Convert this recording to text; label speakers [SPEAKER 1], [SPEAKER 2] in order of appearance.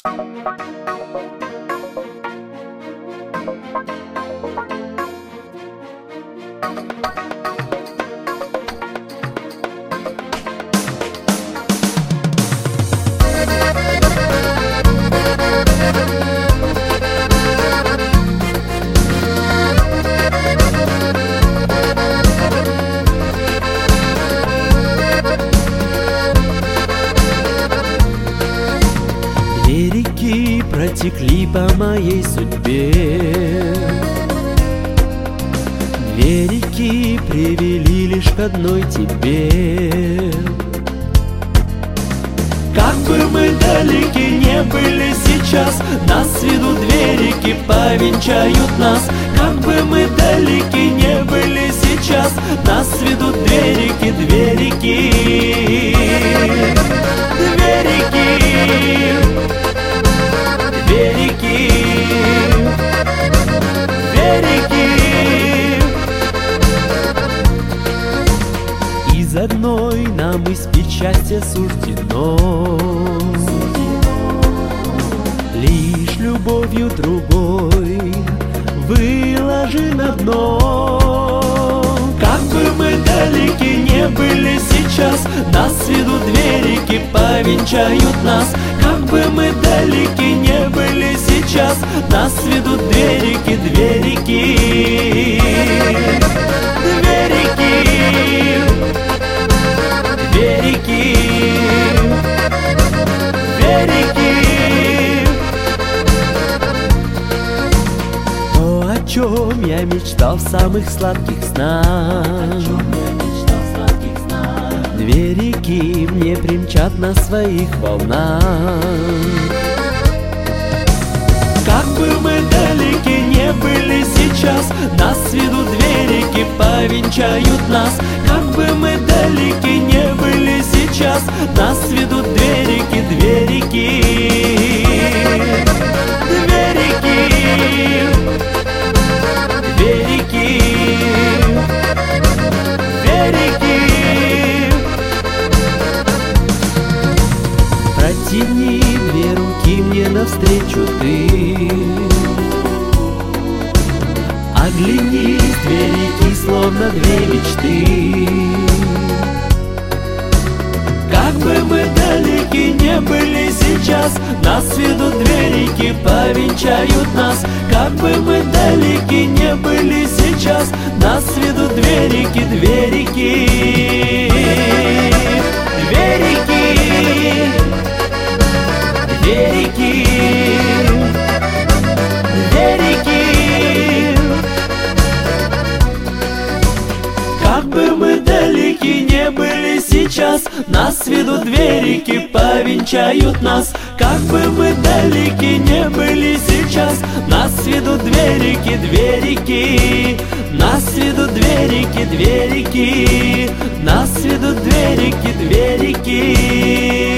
[SPEAKER 1] Две реки протекли по моей судьбе, две реки привели лишь к одной тебе. Как бы мы далеки не были сейчас, нас сведут две реки, повенчают нас. Как бы мы далеки не были сейчас, нас сведут две реки, две реки, две реки, две реки, две реки. Из одной нам испить счастье суждено, лишь любовью другой выложи на дно. Как бы мы далеки не были сейчас, нас сведут две реки, повенчают нас. Как бы мы далеки не были сейчас, нас сведут две реки, две реки, две реки, две реки, две реки. То, о чем я мечтал в самых сладких снах, две реки мне примчат на своих волнах. Как бы мы далеки не были сейчас, нас сведут две реки, повенчают нас. Как бы мы далеки не были сейчас, нас сведут две реки, две реки, две реки, две реки, две реки. Протяни две руки мне навстречу ты, оглянись, две реки, словно две мечты. Как бы мы далеки не были сейчас, нас сведут две реки, повенчают нас. Как бы мы далеки не были сейчас, нас сведут две реки, две реки, две реки, две реки, две реки. Как бы мы далеки не были сейчас, нас сведут две реки, повенчают нас. Как бы мы далеки не были сейчас, нас сведут две реки, две реки, нас сведут две реки, две реки, нас сведут две реки, две реки.